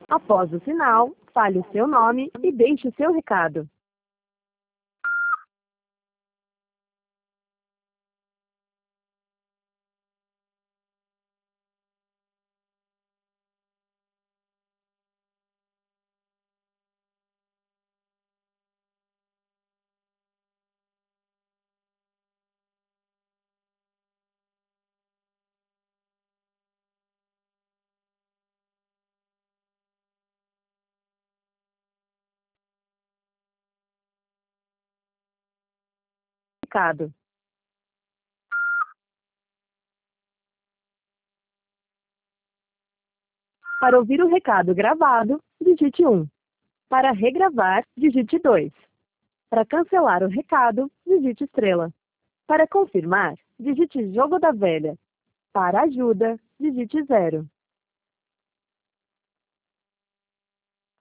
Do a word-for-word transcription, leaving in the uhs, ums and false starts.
Após o sinal, fale o seu nome e deixe o seu recado. Recado. Para ouvir o recado gravado, digite um. Para regravar, digite dois. Para cancelar o recado, digite estrela. Para confirmar, digite jogo da velha. Para ajuda, digite zero.